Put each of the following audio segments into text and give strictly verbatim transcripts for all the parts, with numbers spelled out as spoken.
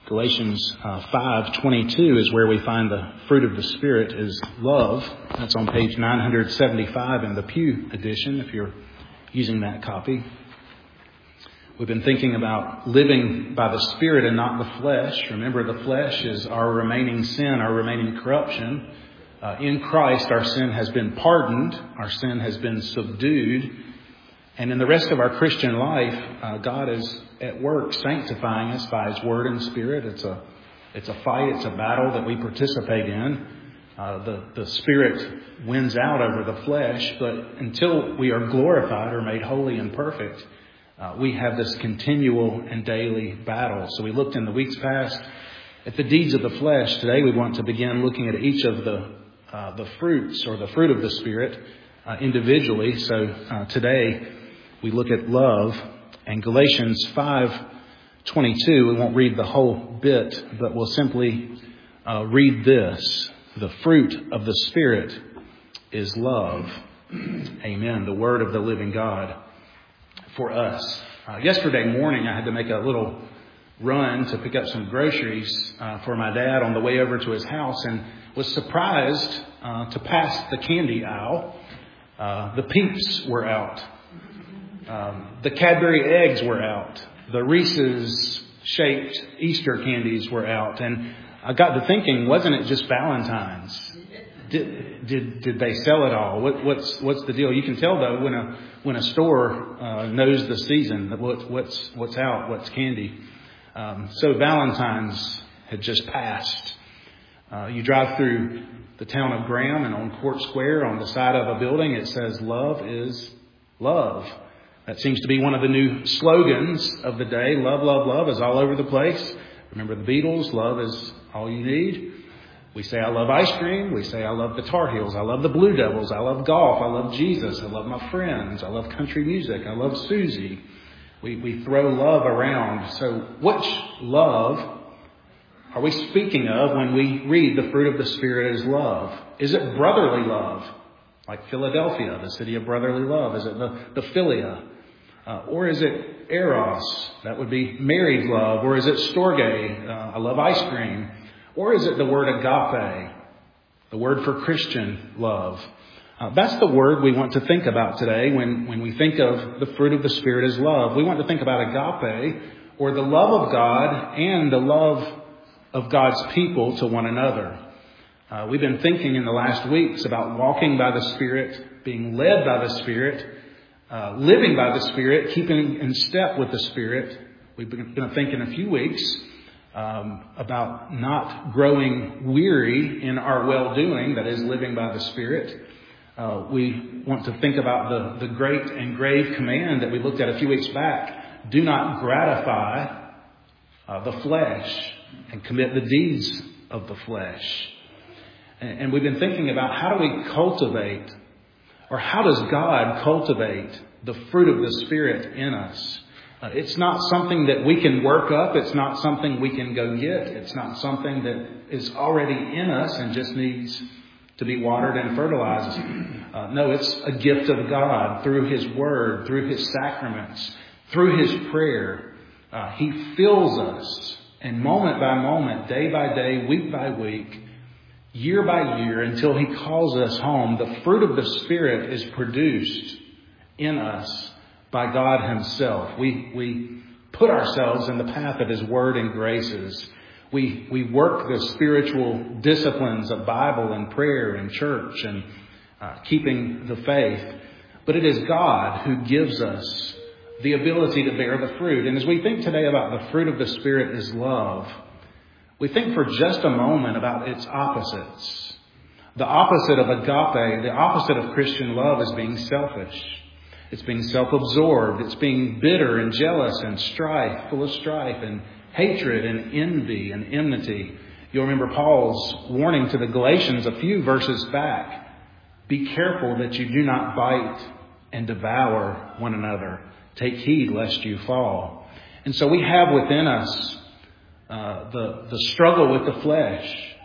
Galatians uh, five twenty-two is where we find the fruit of the Spirit is love. That's on page nine seventy-five in the Pew edition, if you're using that copy. We've been thinking about living by the Spirit and not the flesh. Remember, the flesh is our remaining sin, our remaining corruption. Uh, in Christ, our sin has been pardoned. Our sin has been subdued. And in the rest of our Christian life, uh, God is at work sanctifying us by His Word and Spirit. It's a it's a fight, it's a battle that we participate in. Uh, the, the Spirit wins out over the flesh, but until we are glorified or made holy and perfect, uh, we have this continual and daily battle. So we looked in the weeks past at the deeds of the flesh. Today we want to begin looking at each of the uh, the fruits or the fruit of the Spirit uh, individually. So uh, today we look at love, and Galatians five twenty-two, we won't read the whole bit, but we'll simply uh, read this. The fruit of the Spirit is love. Amen. The word of the living God for us. Uh, yesterday morning, I had to make a little run to pick up some groceries uh, for my dad on the way over to his house, and was surprised uh, to pass the candy aisle. Uh, the Peeps were out. Um, the Cadbury eggs were out. The Reese's shaped Easter candies were out. And I got to thinking, wasn't it just Valentine's? Did did did they sell it all? What, what's what's the deal? You can tell though when a when a store uh, knows the season, what, what's what's out, what's candy. Um, so Valentine's had just passed. Uh, you drive through the town of Graham, and on Court Square, on the side of a building, it says "Love is love." That seems to be one of the new slogans of the day. Love, love, love is all over the place. Remember the Beatles, love is all you need. We say, I love ice cream. We say, I love the Tar Heels. I love the Blue Devils. I love golf. I love Jesus. I love my friends. I love country music. I love Susie. We, we throw love around. So which love are we speaking of when we read the fruit of the Spirit is love? Is it brotherly love? Like Philadelphia, the city of brotherly love. Is it the, the philia? Uh, or is it eros? That would be married love. Or is it storge? Uh, I love ice cream. Or is it the word agape? The word for Christian love. Uh, that's the word we want to think about today when, when we think of the fruit of the Spirit as love. We want to think about agape, or the love of God and the love of God's people to one another. Uh, we've been thinking in the last weeks about walking by the Spirit, being led by the Spirit, uh, living by the Spirit, keeping in step with the Spirit. We've been going to think in a few weeks um, about not growing weary in our well-doing, that is, living by the Spirit. Uh, we want to think about the, the great and grave command that we looked at a few weeks back. Do not gratify uh, the flesh and commit the deeds of the flesh. And we've been thinking about how do we cultivate, or how does God cultivate the fruit of the Spirit in us? Uh, it's not something that we can work up. It's not something we can go get. It's not something that is already in us and just needs to be watered and fertilized. Uh, no, it's a gift of God through His Word, through His sacraments, through His prayer. Uh, he fills us, and moment by moment, day by day, week by week, year by year, until He calls us home, the fruit of the Spirit is produced in us by God Himself. We we put ourselves in the path of His Word and graces. We we work the spiritual disciplines of Bible and prayer and church and uh, keeping the faith. But it is God who gives us the ability to bear the fruit. And as we think today about the fruit of the Spirit is love, we think for just a moment about its opposites. The opposite of agape, the opposite of Christian love is being selfish. It's being self-absorbed. It's being bitter and jealous and strife, full of strife and hatred and envy and enmity. You'll remember Paul's warning to the Galatians a few verses back. Be careful that you do not bite and devour one another. Take heed lest you fall. And so we have within us Uh, the, the struggle with the flesh,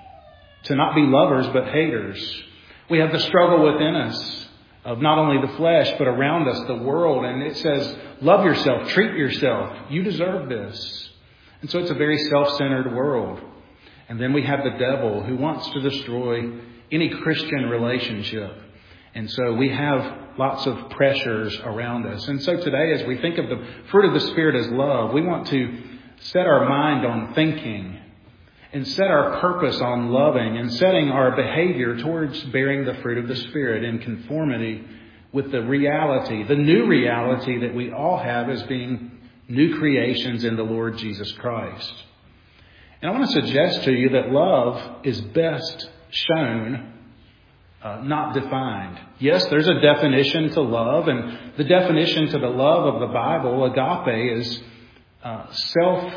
to not be lovers but haters. We have the struggle within us of not only the flesh but around us, the world. And it says, love yourself, treat yourself. You deserve this. And so it's a very self-centered world. And then we have the devil who wants to destroy any Christian relationship. And so we have lots of pressures around us. And so today, as we think of the fruit of the Spirit as love, we want to set our mind on thinking and set our purpose on loving and setting our behavior towards bearing the fruit of the Spirit in conformity with the reality, the new reality that we all have as being new creations in the Lord Jesus Christ. And I want to suggest to you that love is best shown, uh, not defined. Yes, there's a definition to love, and the definition to the love of the Bible, agape, is uh, self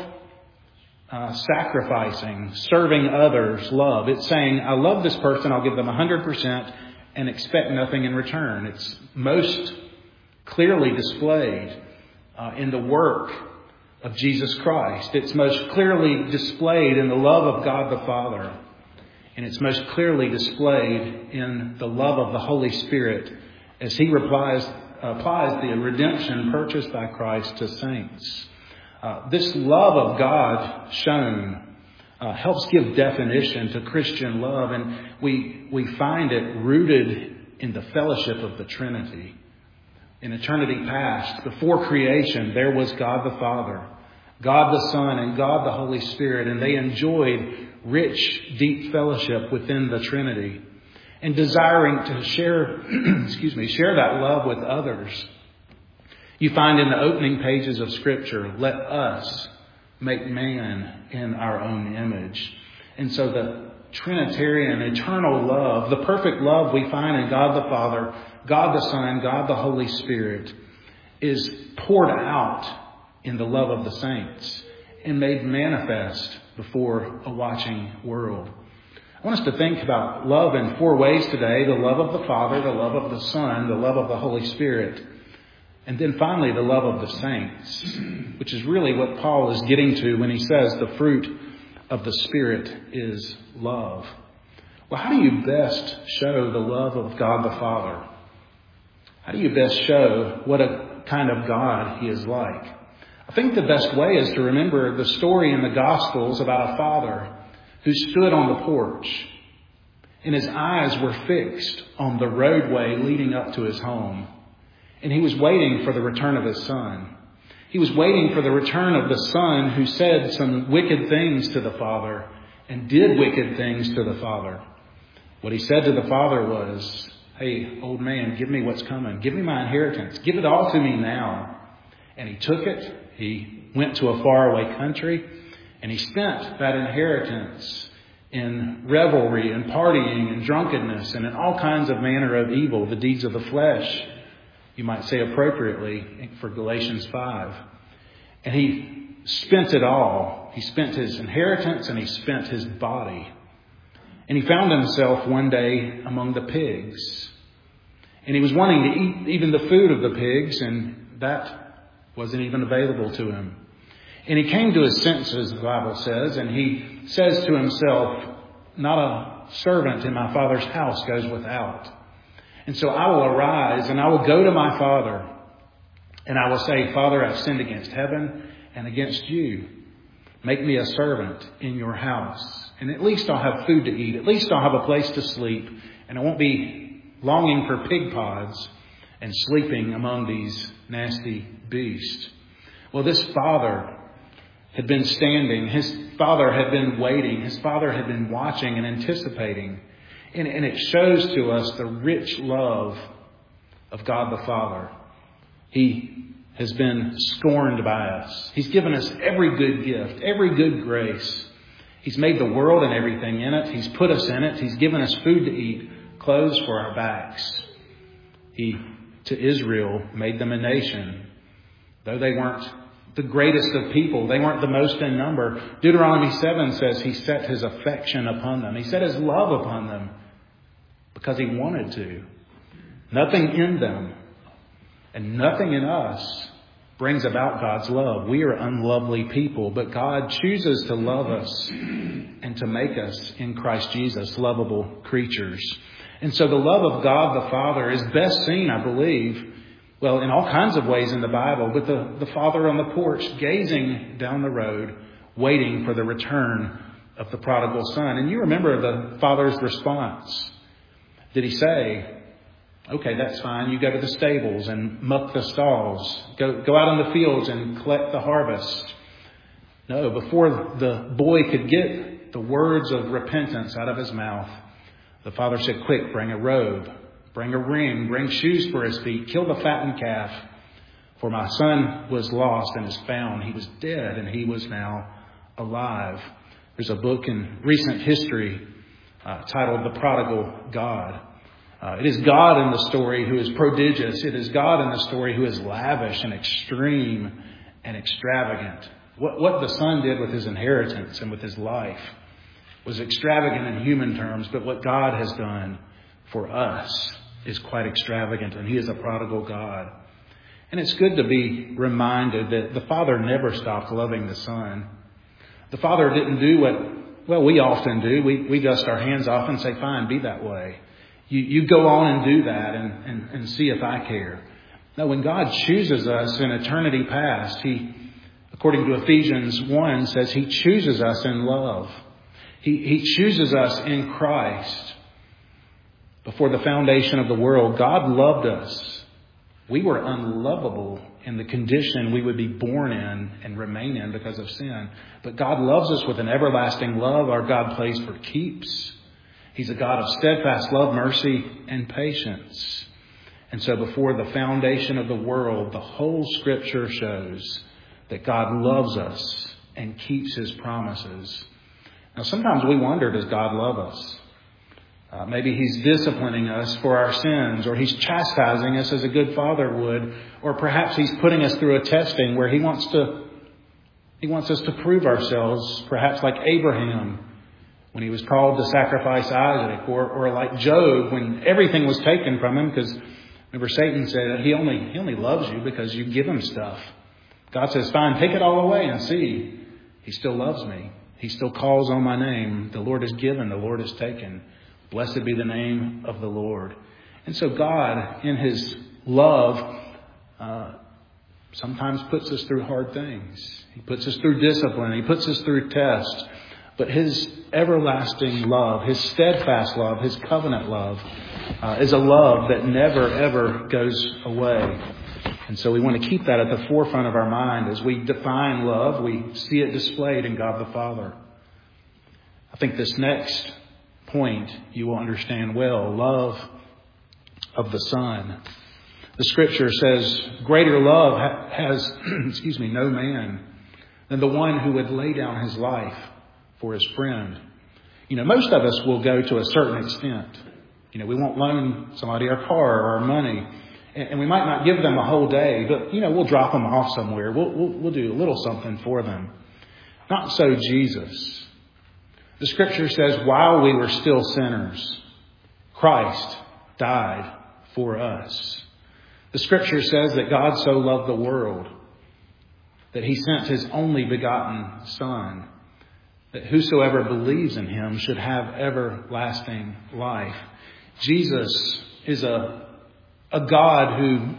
uh, sacrificing, serving others love. It's saying, I love this person, I'll give them one hundred percent and expect nothing in return. It's most clearly displayed uh, in the work of Jesus Christ. It's most clearly displayed in the love of God the Father. And it's most clearly displayed in the love of the Holy Spirit as He replies, applies the redemption purchased by Christ to saints. Uh, this love of God shown uh, helps give definition to Christian love, and we we find it rooted in the fellowship of the Trinity. In eternity past, before creation, there was God the Father, God the Son, and God the Holy Spirit, and they enjoyed rich, deep fellowship within the Trinity, and desiring to share, excuse me, share that love with others. You find in the opening pages of Scripture, let us make man in our own image. And so the Trinitarian, eternal love, the perfect love we find in God the Father, God the Son, God the Holy Spirit, is poured out in the love of the saints and made manifest before a watching world. I want us to think about love in four ways today: the love of the Father, the love of the Son, the love of the Holy Spirit, and then finally the love of the saints, which is really what Paul is getting to when he says the fruit of the Spirit is love. Well, how do you best show the love of God the Father? How do you best show what a kind of God He is like? I think the best way is to remember the story in the Gospels about a father who stood on the porch and his eyes were fixed on the roadway leading up to his home. And he was waiting for the return of his son. He was waiting for the return of the son who said some wicked things to the father and did wicked things to the father. What he said to the father was, hey, old man, give me what's coming. Give me my inheritance. Give it all to me now. And he took it. He went to a faraway country and he spent that inheritance in revelry and partying and drunkenness and in all kinds of manner of evil, the deeds of the flesh, you might say appropriately for Galatians five. And he spent it all. He spent his inheritance and he spent his body. And he found himself one day among the pigs. And he was wanting to eat even the food of the pigs, and that wasn't even available to him. And he came to his senses, the Bible says, and he says to himself, not a servant in my Father's house goes without. And so I will arise and I will go to my Father and I will say, Father, I've sinned against heaven and against you. Make me a servant in your house. And at least I'll have food to eat. At least I'll have a place to sleep. And I won't be longing for pig pods and sleeping among these nasty beasts. Well, this father had been standing. His father had been waiting. His father had been watching and anticipating. And, and it shows to us the rich love of God the Father. He has been scorned by us. He's given us every good gift, every good grace. He's made the world and everything in it. He's put us in it. He's given us food to eat, clothes for our backs. He, to Israel, made them a nation. Though they weren't the greatest of people, they weren't the most in number. Deuteronomy seven says He set His affection upon them. He set His love upon them because He wanted to. Nothing in them and nothing in us brings about God's love. We are unlovely people, but God chooses to love us and to make us in Christ Jesus lovable creatures. And so the love of God the Father is best seen, I believe, well, in all kinds of ways in the Bible, with the, the father on the porch gazing down the road, waiting for the return of the prodigal son. And you remember the father's response. Did he say, okay, that's fine. You go to the stables and muck the stalls. Go, go out in the fields and collect the harvest. No, before the boy could get the words of repentance out of his mouth, the father said, quick, bring a robe, bring a ring, bring shoes for his feet, kill the fattened calf. For my son was lost and is found. He was dead and he was now alive. There's a book in recent history uh, titled The Prodigal God. Uh, it is God in the story who is prodigious. It is God in the story who is lavish and extreme and extravagant. What, what the son did with his inheritance and with his life was extravagant in human terms, but what God has done for us is quite extravagant, and he is a prodigal God. And it's good to be reminded that the Father never stopped loving the Son. The Father didn't do what, well, we often do. We, we dust our hands off and say, fine, be that way. You, you go on and do that and, and, and see if I care. No, when God chooses us in eternity past, He, according to Ephesians one, says He chooses us in love. He, he chooses us in Christ. Before the foundation of the world, God loved us. We were unlovable in the condition we would be born in and remain in because of sin. But God loves us with an everlasting love our God plays for keeps. He's a God of steadfast love, mercy, and patience. And so before the foundation of the world, the whole Scripture shows that God loves us and keeps His promises. Now, sometimes we wonder, does God love us? Uh, maybe He's disciplining us for our sins, or He's chastising us as a good father would, or perhaps He's putting us through a testing where He wants to He wants us to prove ourselves, perhaps like Abraham when he was called to sacrifice Isaac, or, or like Job when everything was taken from him, because remember Satan said he only he only loves you because you give him stuff. God says, fine, take it all away and see. He still loves me. He still calls on my name. The Lord is given, the Lord is taken. Blessed be the name of the Lord. And so God, in His love, uh, sometimes puts us through hard things. He puts us through discipline. He puts us through tests. But His everlasting love, His steadfast love, His covenant love, uh, is a love that never, ever goes away. And so we want to keep that at the forefront of our mind. As we define love, we see it displayed in God the Father. I think this next point you will understand well. Love of the Son. The Scripture says, greater love ha- has, excuse me, no man than the one who would lay down his life for his friend. You know, most of us will go to a certain extent. You know, we won't loan somebody our car or our money, and, and we might not give them a whole day, but, you know, we'll drop them off somewhere. We'll, we'll, we'll do a little something for them. Not so Jesus. The Scripture says, while we were still sinners, Christ died for us. The Scripture says that God so loved the world that He sent His only begotten Son, that whosoever believes in Him should have everlasting life. Jesus is a, a God who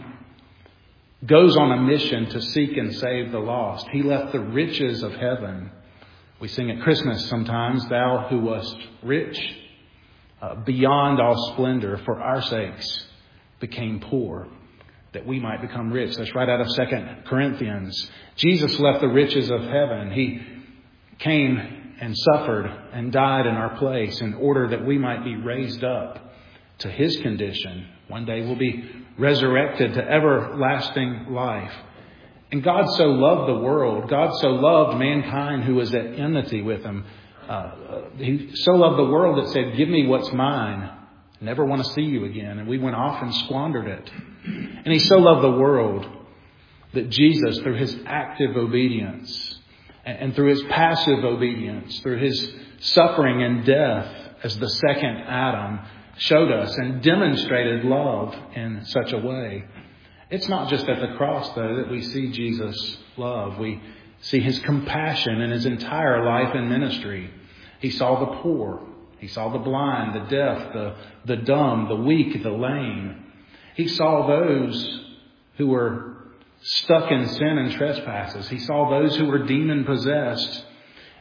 goes on a mission to seek and save the lost. He left the riches of heaven. We sing at Christmas sometimes, thou who wast rich, uh, beyond all splendor, for our sakes became poor, that we might become rich. That's right out of Second Corinthians. Jesus left the riches of heaven. He came and suffered and died in our place in order that we might be raised up to His condition. One day we'll be resurrected to everlasting life. And God so loved the world. God so loved mankind who was at enmity with Him. Uh, he so loved the world that said, give me what's mine. I never want to see you again. And we went off and squandered it. And He so loved the world that Jesus, through His active obedience and, and through His passive obedience, through His suffering and death as the second Adam, showed us and demonstrated love in such a way. It's not just at the cross, though, that we see Jesus' love. We see His compassion in His entire life and ministry. He saw the poor. He saw the blind, the deaf, the, the dumb, the weak, the lame. He saw those who were stuck in sin and trespasses. He saw those who were demon-possessed.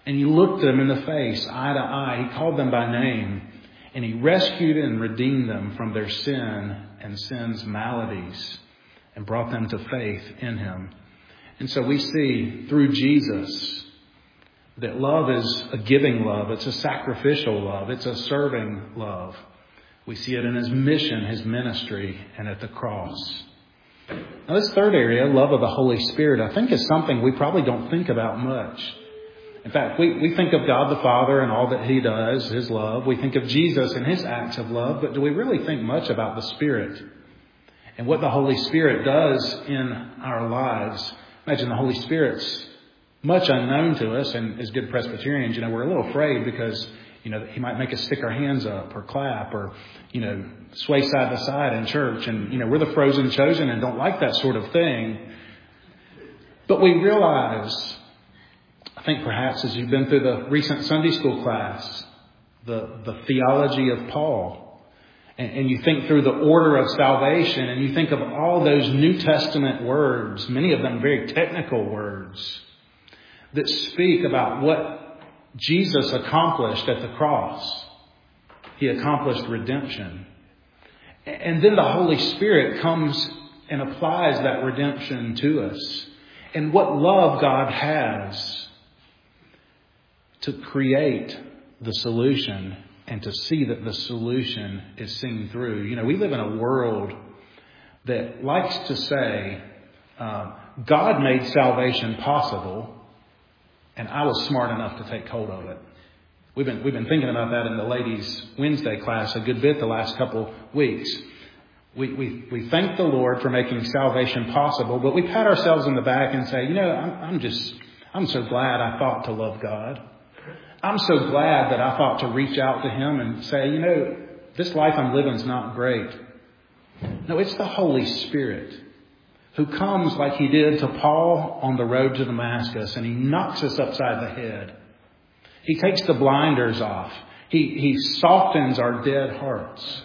And He looked them in the face, eye to eye. He called them by name. And He rescued and redeemed them from their sin and sin's maladies and brought them to faith in Him. And so we see through Jesus that love is a giving love. It's a sacrificial love. It's a serving love. We see it in His mission, His ministry, and at the cross. Now, this third area, love of the Holy Spirit, I think is something we probably don't think about much. In fact, we, we think of God the Father and all that He does, His love. We think of Jesus and His acts of love, but do we really think much about the Spirit and what the Holy Spirit does in our lives? Imagine the Holy Spirit's much unknown to us, and as good Presbyterians, you know, we're a little afraid because, you know, He might make us stick our hands up or clap or, you know, sway side to side in church. And, you know, we're the frozen chosen and don't like that sort of thing. But we realize, I think perhaps as you've been through the recent Sunday school class, the, the theology of Paul, and, and you think through the order of salvation, and you think of all those New Testament words, many of them very technical words, that speak about what Jesus accomplished at the cross. He accomplished redemption. And then the Holy Spirit comes and applies that redemption to us. And what love God has to create the solution and to see that the solution is seen through. You know, we live in a world that likes to say, uh, God made salvation possible, and I was smart enough to take hold of it. We've been we've been thinking about that in the ladies' Wednesday class a good bit the last couple weeks. We we we thank the Lord for making salvation possible, but we pat ourselves on the back and say, you know, I'm, I'm just I'm so glad I thought to love God. I'm so glad that I thought to reach out to Him and say, you know, this life I'm living is not great. No, it's the Holy Spirit who comes like He did to Paul on the road to Damascus, and He knocks us upside the head. He takes the blinders off. He, he softens our dead hearts.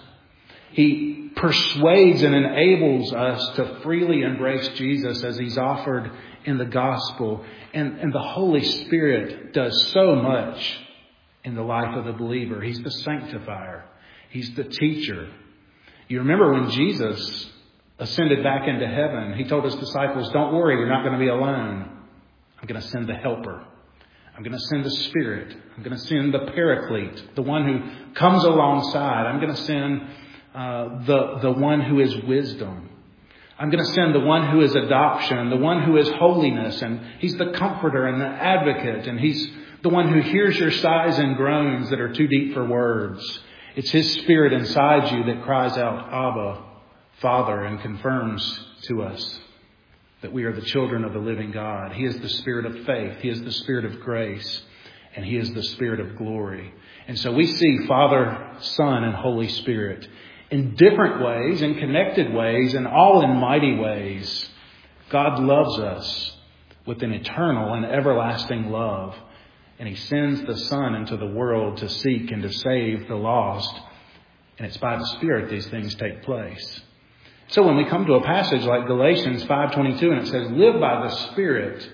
He persuades and enables us to freely embrace Jesus as He's offered in the gospel. And, and the Holy Spirit does so much in the life of the believer. He's the sanctifier. He's the teacher. You remember when Jesus ascended back into heaven, He told His disciples, don't worry, you're not going to be alone. I'm going to send the helper. I'm going to send the Spirit. I'm going to send the Paraclete, the one who comes alongside. I'm going to send uh, the, the one who is wisdom. I'm going to send the one who is adoption, the one who is holiness, and He's the comforter and the advocate, and He's the one who hears your sighs and groans that are too deep for words. It's His Spirit inside you that cries out, Abba, Father, and confirms to us that we are the children of the living God. He is the Spirit of faith. He is the Spirit of grace. And He is the Spirit of glory. And so we see Father, Son, and Holy Spirit in different ways, in connected ways, and all in mighty ways. God loves us with an eternal and everlasting love. And He sends the Son into the world to seek and to save the lost. And it's by the Spirit these things take place. So when we come to a passage like Galatians five twenty-two, and it says, live by the Spirit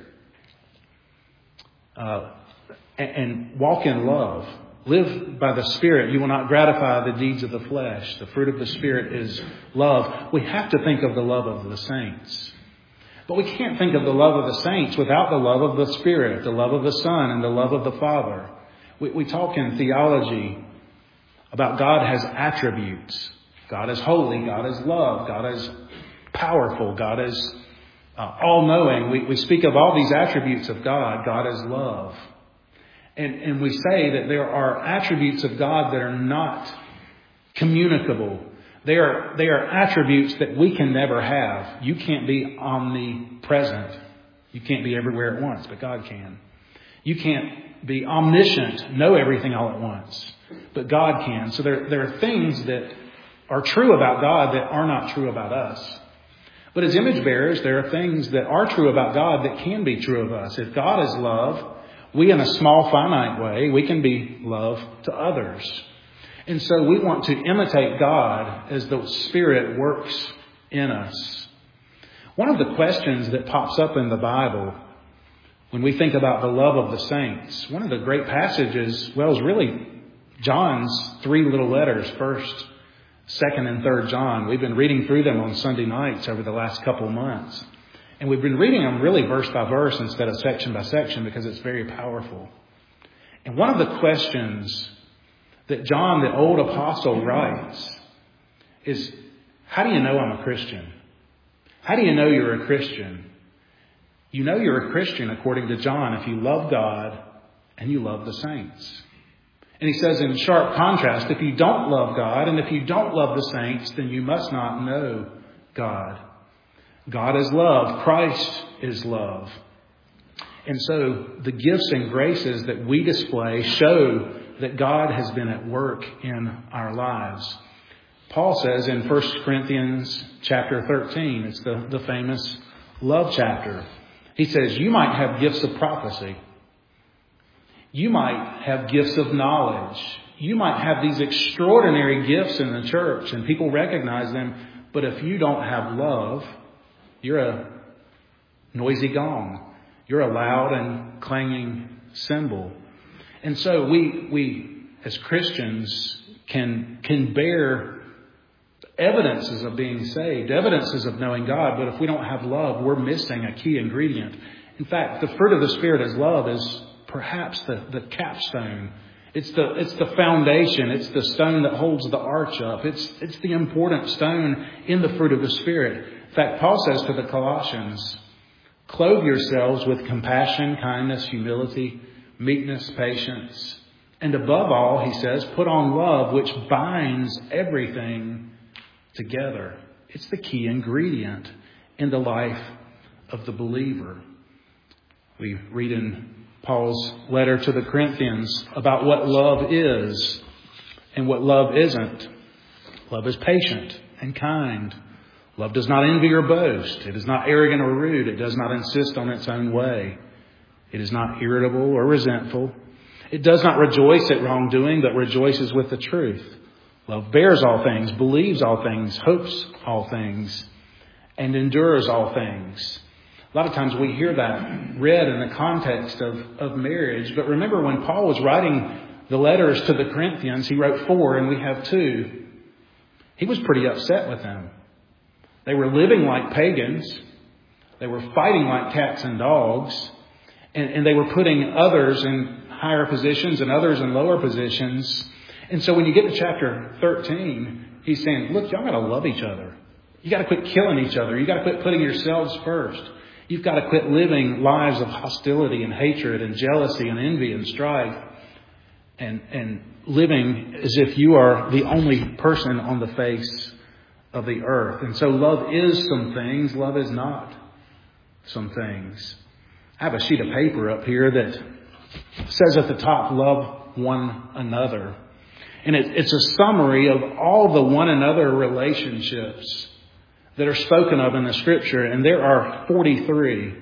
uh, and, and walk in love. Live by the Spirit. You will not gratify the deeds of the flesh. The fruit of the Spirit is love. We have to think of the love of the saints. But we can't think of the love of the saints without the love of the Spirit, the love of the Son, and the love of the Father. We, we talk in theology about God has attributes. God is holy. God is love. God is powerful. God is uh, all-knowing. We, we speak of all these attributes of God. God is love. And, and we say that there are attributes of God that are not communicable. They are, they are attributes that we can never have. You can't be omnipresent. You can't be everywhere at once, but God can. You can't be omniscient, know everything all at once, but God can. So there, there are things that are true about God that are not true about us. But as image bearers, there are things that are true about God that can be true of us. If God is love, we in a small finite way, we can be love to others. And so we want to imitate God as the Spirit works in us. One of the questions that pops up in the Bible When we think about the love of the saints, one of the great passages, well, is really John's three little letters, first, second, and third John. We've been reading through them on Sunday nights over the last couple of months. And we've been reading them really verse by verse instead of section by section because it's very powerful. And one of the questions that John, the old apostle, writes is, how do you know I'm a Christian? How do you know you're a Christian? You know you're a Christian, according to John, if you love God and you love the saints. And he says in sharp contrast, if you don't love God and if you don't love the saints, then you must not know God. God is love. Christ is love. And so the gifts and graces that we display show that God has been at work in our lives. Paul says in First Corinthians chapter thirteen, it's the, the famous love chapter. He says, you might have gifts of prophecy. You might have gifts of knowledge. You might have these extraordinary gifts in the church and people recognize them. But if you don't have love, you're a noisy gong. You're a loud and clanging cymbal. And so we, we as Christians can, can bear evidences of being saved, evidences of knowing God. But if we don't have love, we're missing a key ingredient. In fact, the fruit of the Spirit as love is perhaps the, the capstone. It's the, it's the foundation. It's the stone that holds the arch up. It's, it's the important stone in the fruit of the Spirit. In fact, Paul says to the Colossians, clothe yourselves with compassion, kindness, humility, meekness, patience. And above all, he says, put on love, which binds everything together. It's the key ingredient in the life of the believer. We read in Paul's letter to the Corinthians about what love is and what love isn't. Love is patient and kind. Love does not envy or boast. It is not arrogant or rude. It does not insist on its own way. It is not irritable or resentful. It does not rejoice at wrongdoing, but rejoices with the truth. Love bears all things, believes all things, hopes all things, and endures all things. A lot of times we hear that read in the context of, of marriage. But remember, when Paul was writing the letters to the Corinthians, he wrote four and we have two. He was pretty upset with them. They were living like pagans. They were fighting like cats and dogs. And, and they were putting others in higher positions and others in lower positions. And so when you get to chapter thirteen, he's saying, look, y'all got to love each other. You got to quit killing each other. You got to quit putting yourselves first. You've got to quit living lives of hostility and hatred and jealousy and envy and strife and, and living as if you are the only person on the face of the earth. And so love is some things. Love is not some things. I have a sheet of paper up here that says at the top, love one another. And it, it's a summary of all the one another relationships that are spoken of in the Scripture. And there are forty-three.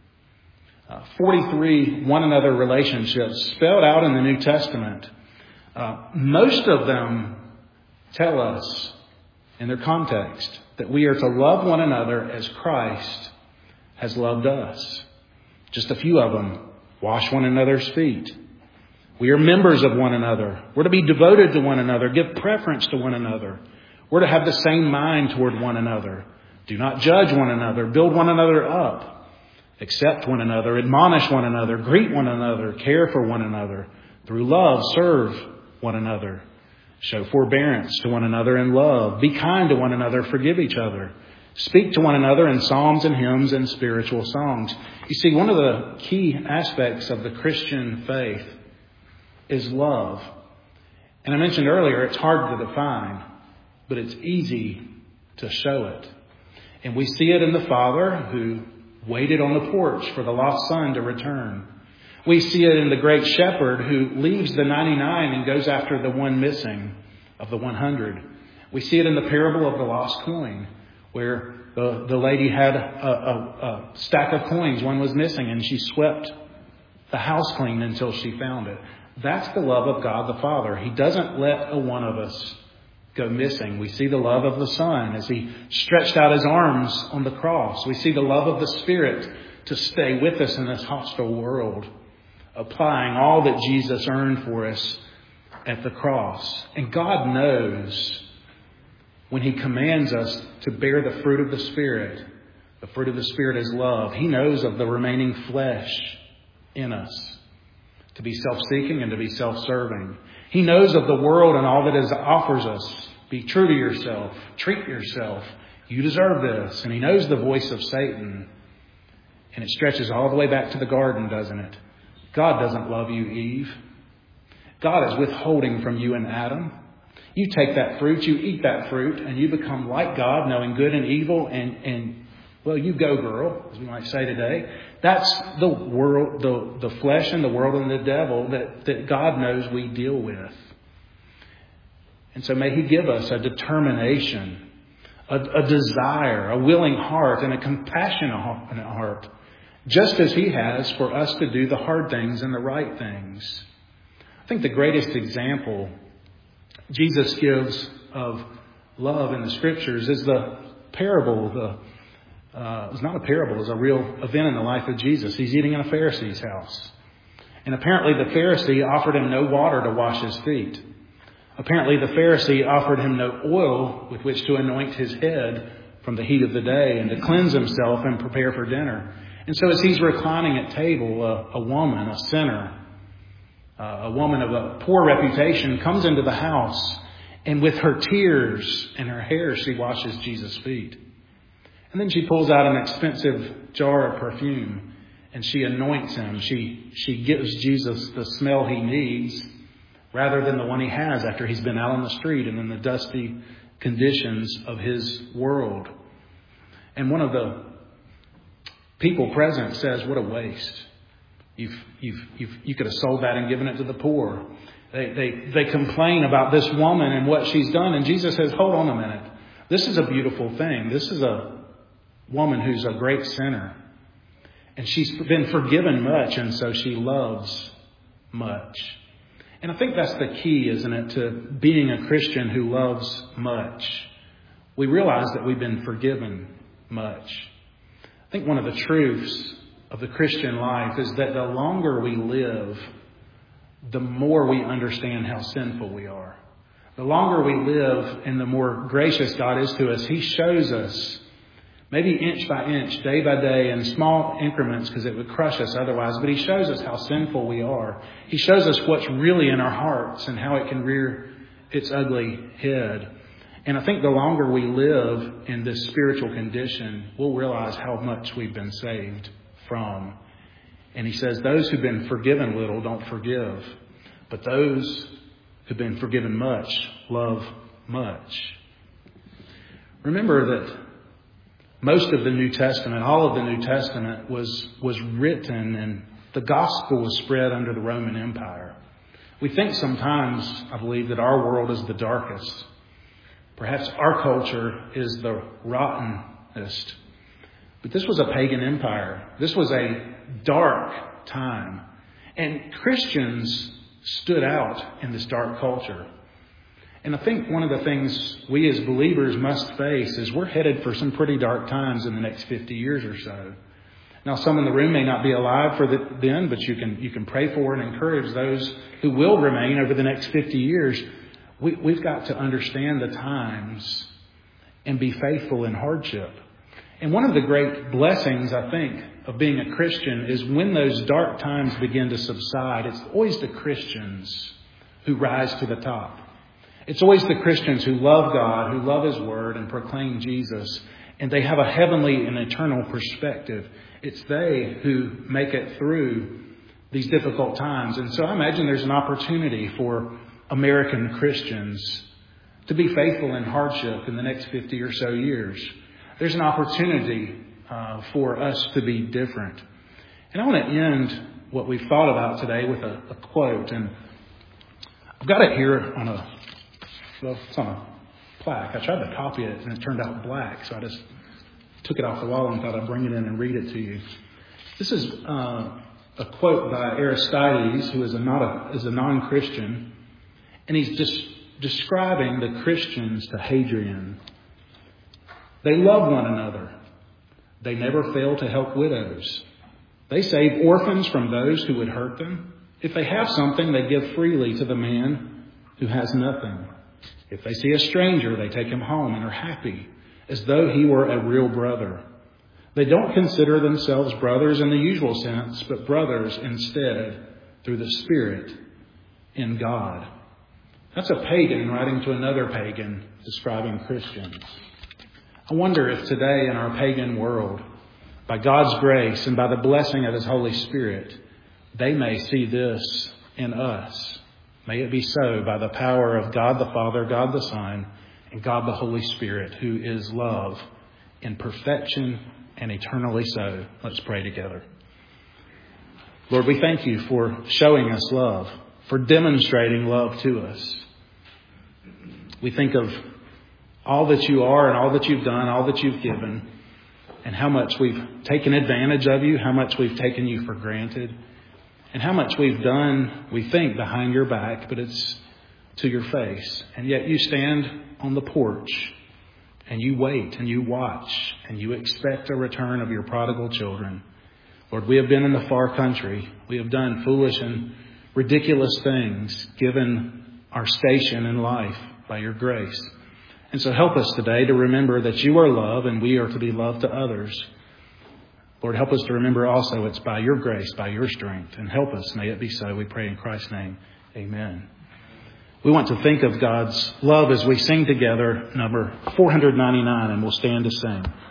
Uh, forty-three one another relationships spelled out in the New Testament. Uh, most of them tell us in their context that we are to love one another as Christ has loved us. Just a few of them. Wash one another's feet. We are members of one another. We're to be devoted to one another. Give preference to one another. We're to have the same mind toward one another. Do not judge one another. Build one another up. Accept one another. Admonish one another. Greet one another. Care for one another. Through love, serve one another. Show forbearance to one another in love. Be kind to one another. Forgive each other. Speak to one another in psalms and hymns and spiritual songs. You see, one of the key aspects of the Christian faith is love. And I mentioned earlier, it's hard to define, but it's easy to show it. And we see it in the Father who waited on the porch for the lost son to return. We see it in the great shepherd who leaves the ninety-nine and goes after the one missing of the one hundred. We see it in the parable of the lost coin, where the, the lady had a, a, a stack of coins. One was missing and she swept the house clean until she found it. That's the love of God the Father. He doesn't let a one of us go missing. We see the love of the Son as He stretched out His arms on the cross. We see the love of the Spirit to stay with us in this hostile world, applying all that Jesus earned for us at the cross. And God knows when He commands us to bear the fruit of the Spirit, the fruit of the Spirit is love. He knows of the remaining flesh in us, to be self-seeking and to be self-serving. He knows of the world and all that it offers us. Be true to yourself. Treat yourself. You deserve this. And He knows the voice of Satan. And it stretches all the way back to the garden, doesn't it? God doesn't love you, Eve. God is withholding from you and Adam. You take that fruit, you eat that fruit, and you become like God, knowing good and evil, and, and well, you go, girl, as we might say today. That's the world, the, the flesh and the world and the devil that, that God knows we deal with. And so may He give us a determination, a, a desire, a willing heart, and a compassionate heart, just as He has for us to do the hard things and the right things. I think the greatest example Jesus gives of love in the Scriptures is the parable. The uh, it's not a parable; it's a real event in the life of Jesus. He's eating in a Pharisee's house, and apparently the Pharisee offered Him no water to wash His feet. Apparently the Pharisee offered Him no oil with which to anoint His head from the heat of the day and to cleanse Himself and prepare for dinner. And so as He's reclining at table, a, a woman, a sinner, Uh, a woman of a poor reputation, comes into the house, and with her tears and her hair, she washes Jesus' feet. And then she pulls out an expensive jar of perfume, and she anoints Him. She, she gives Jesus the smell He needs, rather than the one He has after He's been out on the street and in the dusty conditions of His world. And one of the people present says, "What a waste. You've, you've, you've, you could have sold that and given it to the poor." They, they, they complain about this woman and what she's done. And Jesus says, hold on a minute. This is a beautiful thing. This is a woman who's a great sinner. And she's been forgiven much, and so she loves much. And I think that's the key, isn't it, to being a Christian who loves much. We realize that we've been forgiven much. I think one of the truths of the Christian life is that the longer we live, the more we understand how sinful we are. The longer we live and the more gracious God is to us, He shows us, maybe inch by inch, day by day, in small increments, because it would crush us otherwise, but He shows us how sinful we are. He shows us what's really in our hearts and how it can rear its ugly head. And I think the longer we live in this spiritual condition, we'll realize how much we've been saved from. And He says, those who've been forgiven little don't forgive, but those who've been forgiven much love much. Remember that most of the New Testament, all of the New Testament was, was written, and the gospel was spread under the Roman Empire. We think sometimes, I believe, that our world is the darkest. Perhaps our culture is the rottenest. But this was a pagan empire. This was a dark time. And Christians stood out in this dark culture. And I think one of the things we as believers must face is we're headed for some pretty dark times in the next fifty years or so. Now, some in the room may not be alive for the, then, but you can you can pray for and encourage those who will remain over the next fifty years. We, we've got to understand the times and be faithful in hardship. And one of the great blessings, I think, of being a Christian is when those dark times begin to subside, it's always the Christians who rise to the top. It's always the Christians who love God, who love His Word and proclaim Jesus, and they have a heavenly and eternal perspective. It's they who make it through these difficult times. And so I imagine there's an opportunity for American Christians to be faithful in hardship in the next fifty or so years. There's an opportunity uh, for us to be different. And I want to end what we've thought about today with a, a quote. And I've got it here on a, well, it's on a plaque. I tried to copy it and it turned out black. So I just took it off the wall and thought I'd bring it in and read it to you. This is uh, a quote by Aristides, who is a, not a, is a non-Christian. And he's just describing the Christians to Hadrian. They love one another. They never fail to help widows. They save orphans from those who would hurt them. If they have something, they give freely to the man who has nothing. If they see a stranger, they take him home and are happy, as though he were a real brother. They don't consider themselves brothers in the usual sense, but brothers instead through the Spirit in God. That's a pagan writing to another pagan describing Christians. I wonder if today in our pagan world, by God's grace and by the blessing of His Holy Spirit, they may see this in us. May it be so by the power of God the Father, God the Son, and God the Holy Spirit, who is love in perfection and eternally so. Let's pray together. Lord, we thank you for showing us love, for demonstrating love to us. We think of all that you are and all that you've done, all that you've given, and how much we've taken advantage of you, how much we've taken you for granted, and how much we've done, we think, behind your back, but it's to your face. And yet you stand on the porch and you wait and you watch and you expect a return of your prodigal children. Lord, we have been in the far country. We have done foolish and ridiculous things given our station in life by your grace. And so help us today to remember that you are love and we are to be loved to others. Lord, help us to remember also it's by your grace, by your strength. And help us, may it be so. We pray in Christ's name. Amen. We want to think of God's love as we sing together number four ninety-nine, and we'll stand to sing.